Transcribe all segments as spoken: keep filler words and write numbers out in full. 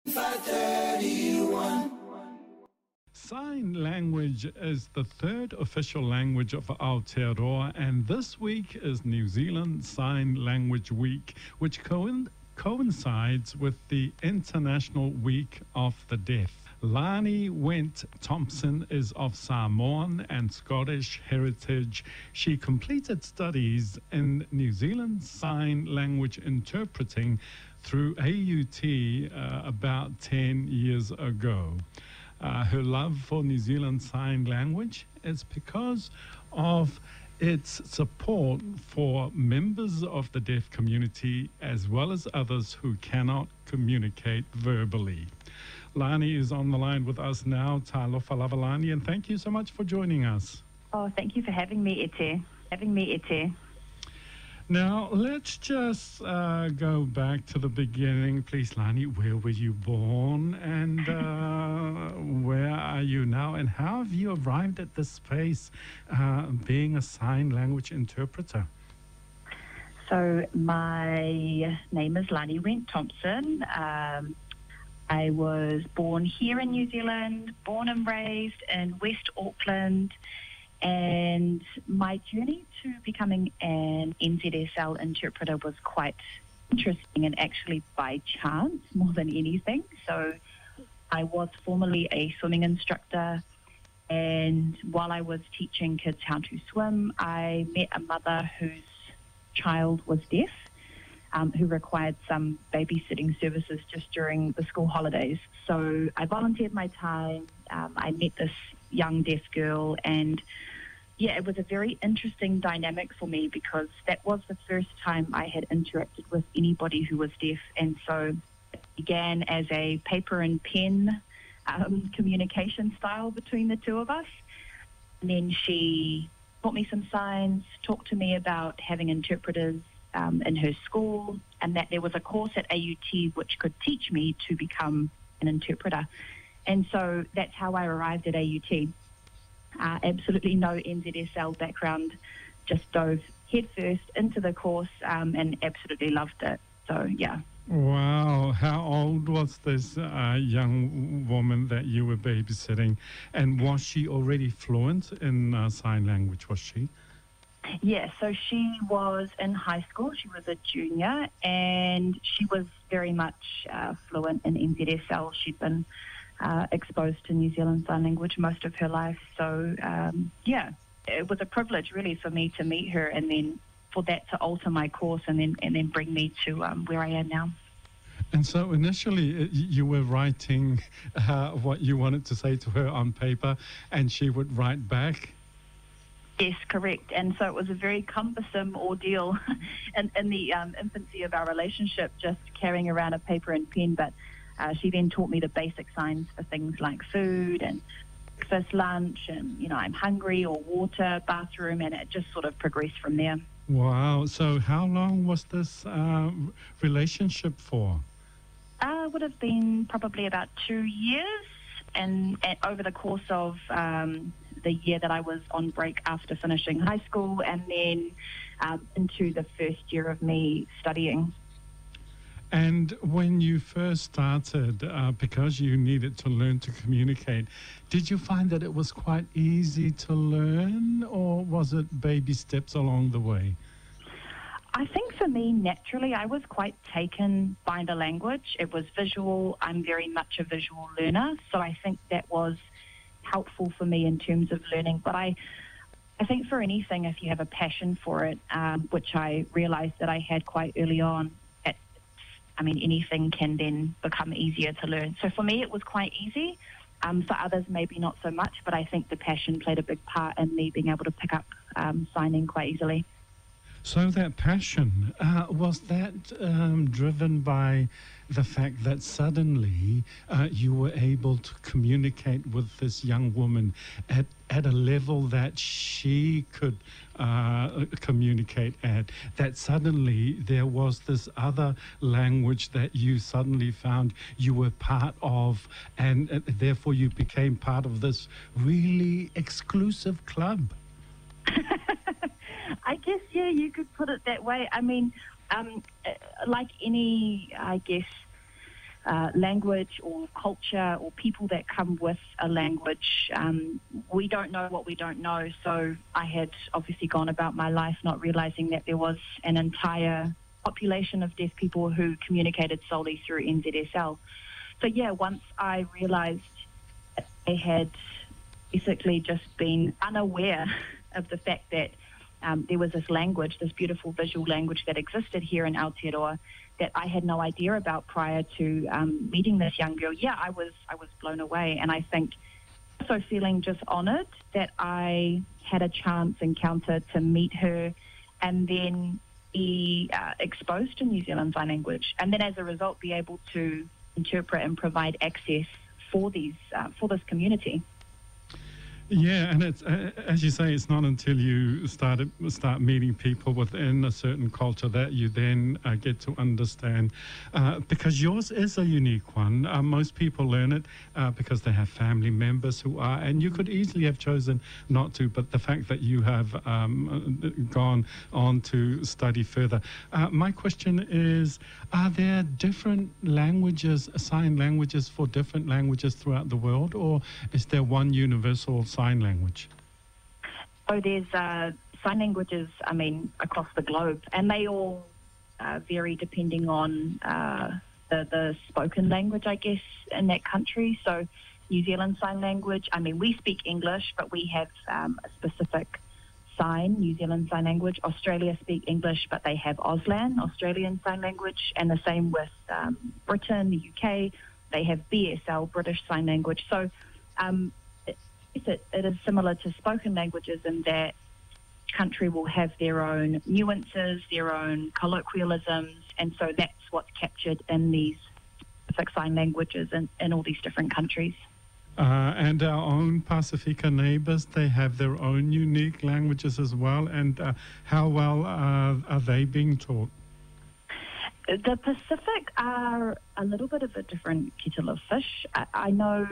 five thirty-one. Sign language is the third official language of Aotearoa, and this week is New Zealand Sign Language Week, which co- coincides with the International Week of the Deaf. Lani Went Thompson is of Samoan and Scottish heritage. She completed studies in New Zealand Sign Language interpreting through A U T uh, about ten years ago. Uh, her love for New Zealand Sign Language is because of its support for members of the deaf community as well as others who cannot communicate verbally. Lani is on the line with us now. Talofa lava Lani, and thank you so much for joining us. Oh, thank you for having me, Ete. Having me, Ete. Now, let's just uh, go back to the beginning. Please, Lani, where were you born and uh, where are you now? And how have you arrived at this space uh, being a sign language interpreter? So my name is Lani Went Thompson. Um, I was born here in New Zealand, born and raised in West Auckland. And my journey to becoming an N Z S L interpreter was quite interesting and actually by chance more than anything. So I was formerly a swimming instructor, and while I was teaching kids how to swim, I met a mother whose child was deaf, um, who required some babysitting services just during the school holidays. So I volunteered my time. Um, I met this young deaf girl, and yeah, it was a very interesting dynamic for me because that was the first time I had interacted with anybody who was deaf, and so it began as a paper and pen um, communication style between the two of us. And then she taught me some signs, talked to me about having interpreters um, in her school, and that there was a course at A U T which could teach me to become an interpreter. And so that's how I arrived at A U T. Uh, absolutely no N Z S L background, just dove headfirst into the course um, and absolutely loved it. So, yeah. Wow. How old was this uh, young woman that you were babysitting? And was she already fluent in uh, sign language, was she? Yeah, so she was in high school. She was a junior, and she was very much uh, fluent in N Z S L. She'd been Uh, exposed to New Zealand Sign Language most of her life. So, um, yeah, it was a privilege really for me to meet her and then for that to alter my course and then and then bring me to um, where I am now. And so initially you were writing uh, what you wanted to say to her on paper and she would write back? Yes, correct. And so it was a very cumbersome ordeal in, in the um, infancy of our relationship, just carrying around a paper and pen, but Uh, she then taught me the basic signs for things like food and breakfast, lunch, and, you know, I'm hungry, or water, bathroom, and it just sort of progressed from there. Wow. So how long was this uh, relationship for? Uh, would have been probably about two years, and, and over the course of um, the year that I was on break after finishing high school, and then um, into the first year of me studying. And when you first started, uh, because you needed to learn to communicate, did you find that it was quite easy to learn, or was it baby steps along the way? I think for me, naturally, I was quite taken by the language. It was visual. I'm very much a visual learner, so I think that was helpful for me in terms of learning. But I, I think for anything, if you have a passion for it, um, which I realized that I had quite early on, I mean, anything can then become easier to learn. So for me, it was quite easy. Um, for others, maybe not so much, but I think the passion played a big part in me being able to pick up um, signing quite easily. So that passion, uh, was that um, driven by the fact that suddenly uh, you were able to communicate with this young woman at, at a level that she could uh, communicate at, that suddenly there was this other language that you suddenly found you were part of, and uh, therefore you became part of this really exclusive club? I guess, yeah, you could put it that way. I mean, um, like any, I guess, uh, language or culture or people that come with a language. Um, we don't know what we don't know. So I had obviously gone about my life not realizing that there was an entire population of deaf people who communicated solely through N Z S L. So yeah, once I realized I had basically just been unaware of the fact that um, there was this language, this beautiful visual language that existed here in Aotearoa that I had no idea about prior to um, meeting this young girl. Yeah, I was I was blown away, and I think also feeling just honoured that I had a chance encounter to meet her, and then be uh, exposed to New Zealand Sign Language, and then as a result be able to interpret and provide access for these uh, for this community. Yeah, and it's uh, as you say, it's not until you start start meeting people within a certain culture that you then uh, get to understand. Uh, because yours is a unique one. Uh, most people learn it uh, because they have family members who are, and you could easily have chosen not to. But the fact that you have um, gone on to study further. Uh, my question is: are there different languages, sign languages for different languages throughout the world, or is there one universal sign language? Oh, there's uh, sign languages, I mean, across the globe, and they all uh, vary depending on uh, the, the spoken language, I guess, in that country. So New Zealand Sign Language, I mean, we speak English, but we have um, a specific sign, New Zealand Sign Language. Australia speak English, but they have Auslan, Australian Sign Language, and the same with um, Britain, the U K. They have B S L, British Sign Language. So um, It, it is similar to spoken languages in that each country will have their own nuances, their own colloquialisms, and so that's what's captured in these specific sign languages in, in all these different countries. Uh, and our own Pasifika neighbours, they have their own unique languages as well. And uh, how well uh, are they being taught? The Pacific are a little bit of a different kettle of fish. I, I know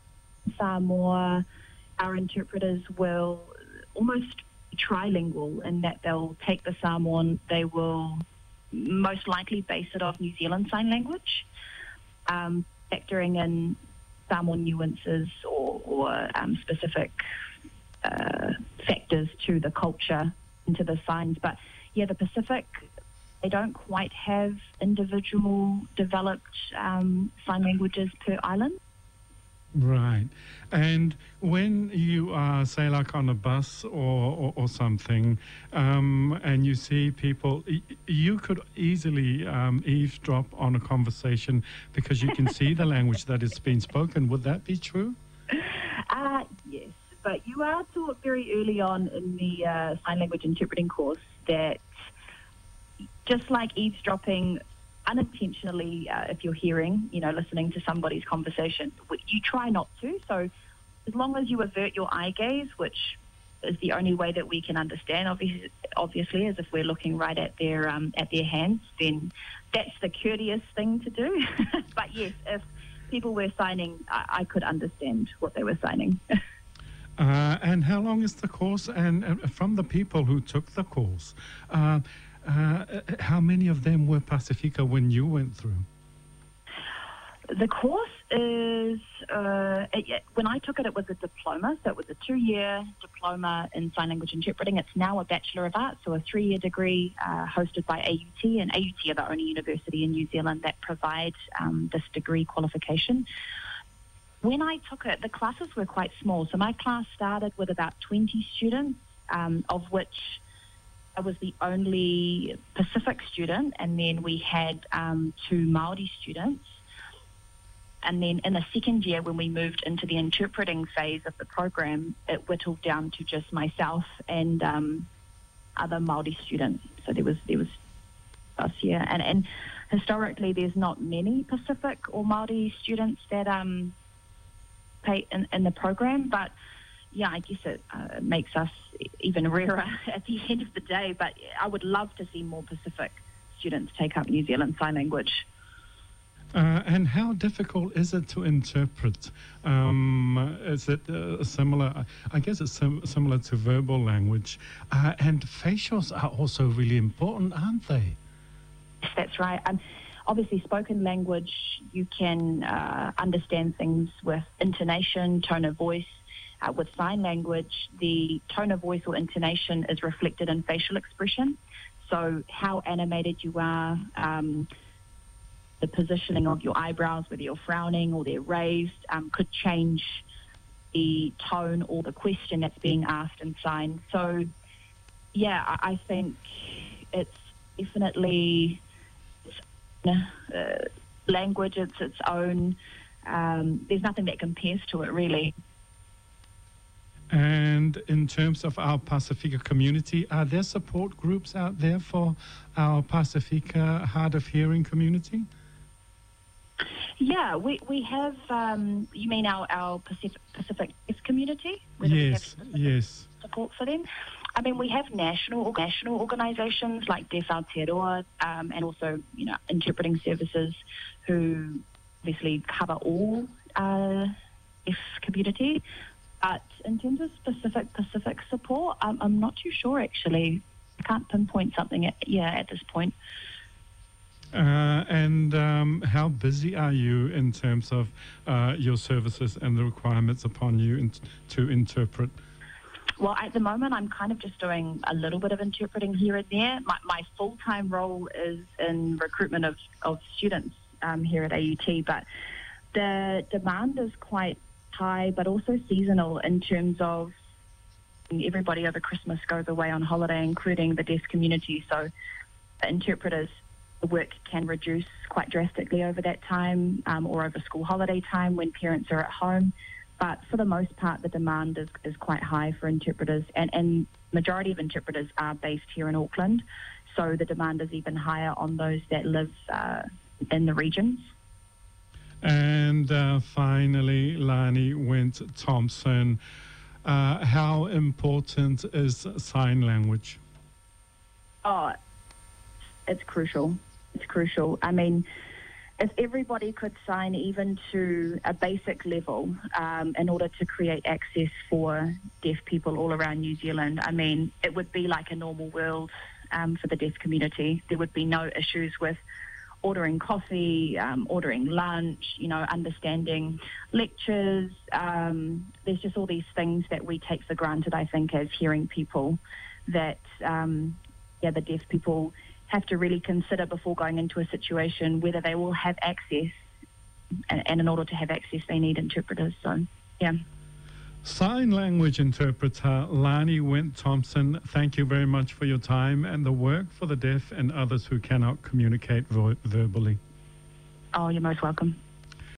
Samoa, our interpreters will almost be trilingual in that they'll take the Samoan, they will most likely base it off New Zealand Sign Language, um, factoring in Samoan nuances or, or um, specific uh, factors to the culture into the signs. But yeah, the Pacific, they don't quite have individual developed um, sign languages per island. Right. And when you are, say, like on a bus or, or, or something, um, and you see people, y- you could easily um, eavesdrop on a conversation because you can see the language that is being spoken. Would that be true? Uh, yes, but you are taught very early on in the uh, sign language interpreting course that just like eavesdropping, unintentionally, uh, if you're hearing, you know, listening to somebody's conversation, you try not to. So as long as you avert your eye gaze, which is the only way that we can understand, obviously, obviously is if we're looking right at their um, at their hands, then that's the courteous thing to do. But yes, if people were signing, I, I could understand what they were signing. uh, and how long is the course? And uh, from the people who took the course, uh, Uh, how many of them were Pasifika when you went through? The course is, uh, it, when I took it, it was a diploma. So it was a two-year diploma in sign language interpreting. It's now a Bachelor of Arts, so a three-year degree uh, hosted by A U T. And A U T are the only university in New Zealand that provide um, this degree qualification. When I took it, the classes were quite small. So my class started with about twenty students, um, of which I was the only Pacific student, and then we had um, two Māori students. And then in the second year, when we moved into the interpreting phase of the program, it whittled down to just myself and um, other Māori students. So there was there was us here, and and historically, there's not many Pacific or Māori students that um pay in, in the program, but yeah, I guess it uh, makes us even rarer at the end of the day. But I would love to see more Pacific students take up New Zealand Sign Language. Uh, and how difficult is it to interpret? Um, is it uh, similar? I guess it's sim- similar to verbal language. Uh, and facials are also really important, aren't they? Yes, that's right. Um, obviously spoken language, you can uh, understand things with intonation, tone of voice. Uh, with sign language, the tone of voice or intonation is reflected in facial expression. So how animated you are, um, the positioning of your eyebrows, whether you're frowning or they're raised, um, could change the tone or the question that's being asked in sign. So, yeah, I, I think it's definitely it's, uh, language, it's its own. Um, there's nothing that compares to it, really. And in terms of our Pacifica community, are there support groups out there for our Pacifica hard of hearing community? Yeah, we, we have, um, you mean our, our Pacific, Pacific Deaf community? Whether Yes, we have yes. support for them? I mean, we have national national organisations like Deaf Aotearoa um, and also, you know, interpreting services who obviously cover all uh, deaf community. But in terms of specific Pacific support, I'm, I'm not too sure, actually. I can't pinpoint something, at, yeah, at this point. Uh, and um, how busy are you in terms of uh, your services and the requirements upon you in to interpret? Well, at the moment, I'm kind of just doing a little bit of interpreting here and there. My, my full-time role is in recruitment of, of students um, here at A U T, but the demand is quite high, but also seasonal in terms of everybody over Christmas goes away on holiday, including the deaf community. So the interpreters, the work can reduce quite drastically over that time um, or over school holiday time when parents are at home. But for the most part, the demand is, is quite high for interpreters, and, and majority of interpreters are based here in Auckland. So the demand is even higher on those that live uh, in the regions. And uh, finally, Lani Went-Thompson, uh, how important is sign language? Oh, it's crucial. It's crucial. I mean, if everybody could sign even to a basic level um, in order to create access for deaf people all around New Zealand, I mean, it would be like a normal world um, for the deaf community. There would be no issues with ordering coffee, um, ordering lunch, you know, understanding lectures. Um, there's just all these things that we take for granted, I think, as hearing people that, um, yeah, the deaf people have to really consider before going into a situation whether they will have access, and, and in order to have access, they need interpreters. So, yeah. Sign language interpreter Lani Went-Thompson, thank you very much for your time and the work for the deaf and others who cannot communicate vo- verbally. Oh, you're most welcome.